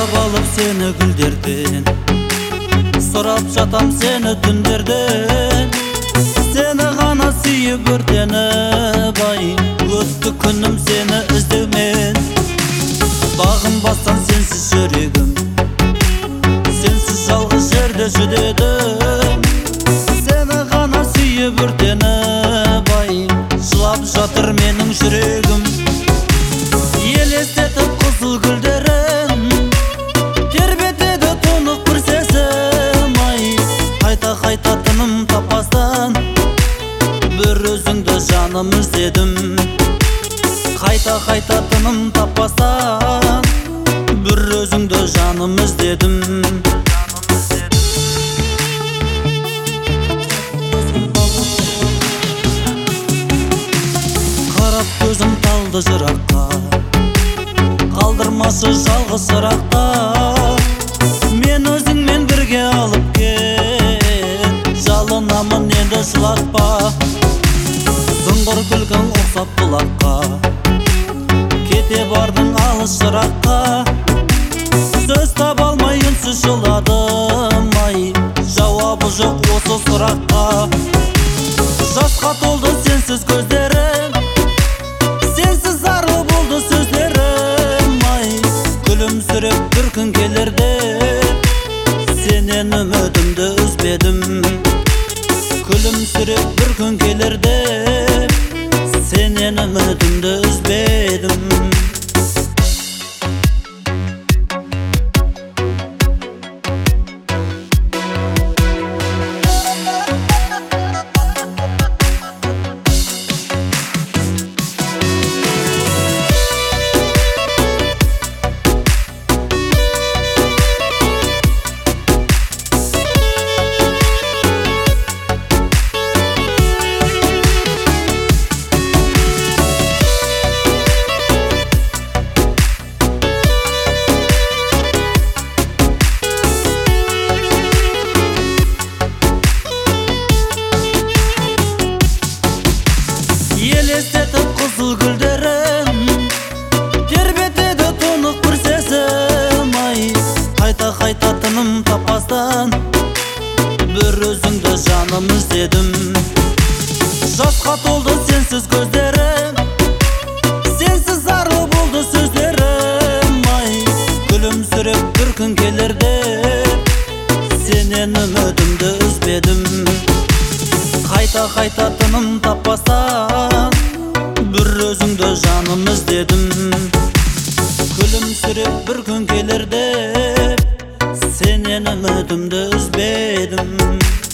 Сұрап алып сені гүлдерден, сұрап жатам сені түндерден. Сені ғана сүйіп өртеніп, ай, өтті күнім сені іздеумен. Бағым басқан сенсіз жүрегім, сенсіз жалғыз жерде жүдедім. Сені ғана сүйіп өртеніп, ай, жылап жатыр менің жүрегім. Елестетіп қызыл гүлдерін, тербетеді тұнық бір сезім, ай. Қайта тыным таппастан бір өзіңді жаным іздедім. Қайта тыным таппастан бір өзіңді жаным іздедім. Қарап көзім талды жыраққа, қалдырмасы жалғыз сырақта. Мен өзіңмен бірге алып кет, жалынамын енді жылатпа. Зыңғыр күлкің ұқсап бұлаққа, кете бардың алыс жыраққа. Сөз таба алмай үнсіз жыладым, ай, жауабы жоқ осы сұраққа. Жасқа толды сенсіз көздерім, сенсіз зарлы болды сөздерім, ай. Күлімсіреп бір күн келер деп, сенен үмітімді үзбедім. Күлімсіреп бір күн келер деп, сенен үмітімді үзбедім. Елестетіп қызыл гүлдерін, тербетеді тұнық бір сезім, ай. Қайта тыным таппастан бір өзіңді жаным іздедім. Жасқа толды сенсіз көздерім, сенсіз зарлы болды сөздерім, ай. Күлімсіреп бір күн келер деп, сенен үмітімді үзбедім. Қайта тыным таппастан бір өзіңді жаным іздедім. Күлімсіреп бір күн келер деп, сенен үмітімді үзбедім.